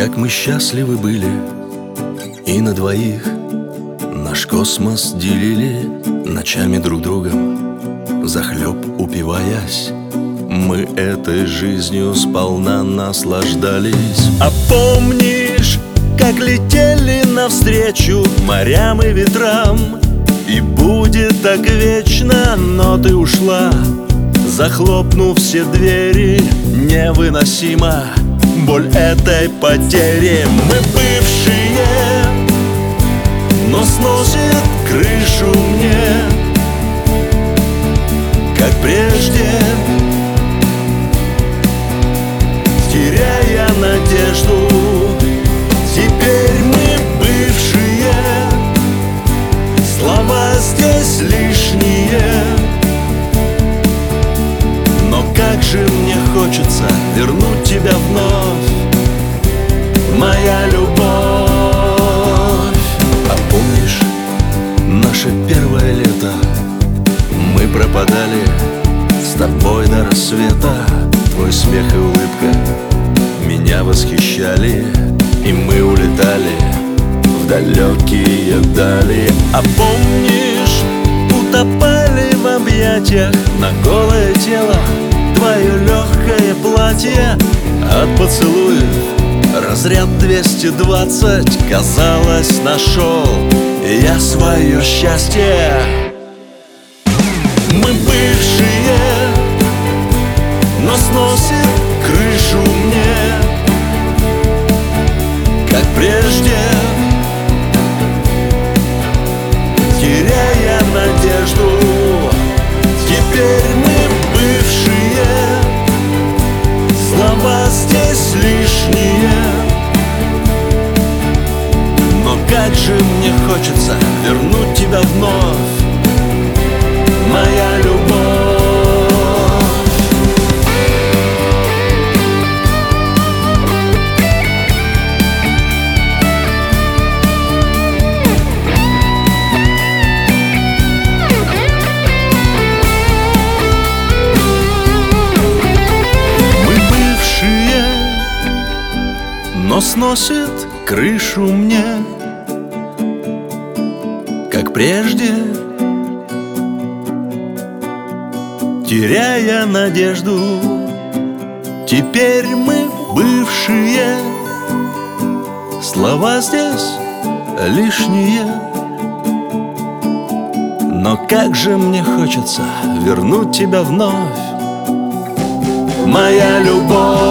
Как мы счастливы были, и на двоих наш космос делили ночами друг другом, взахлеб упиваясь. Мы этой жизнью сполна наслаждались. А помнишь, как летели навстречу морям и ветрам? И будет так вечно, но ты ушла, захлопнув все двери. Невыносима боль этой потери. Мы бывшие, но сносит крышу мне, как прежде, теряя надежду. Теперь мы бывшие, слова здесь лишние. Но как же мне хочется вернуть тебя вновь, моя любовь. А помнишь наше первое лето? Мы пропадали с тобой до рассвета. Твой смех и улыбка меня восхищали, и мы улетали в далекие дали. А помнишь, утопали в объятиях на голое тело, твое легкое платье от поцелуев разряд 220. Казалось, нашел я свое счастье. Мы бывшие, но сносит крышу мне, как прежде, теряя надежду. Теперь мы бывшие, слова здесь лишние. Но как же мне хочется вернуть тебя вновь, моя любовь. Но сносит крышу мне, как прежде, теряя надежду. Теперь мы бывшие, слова здесь лишние. Но как же мне хочется вернуть тебя вновь, моя любовь.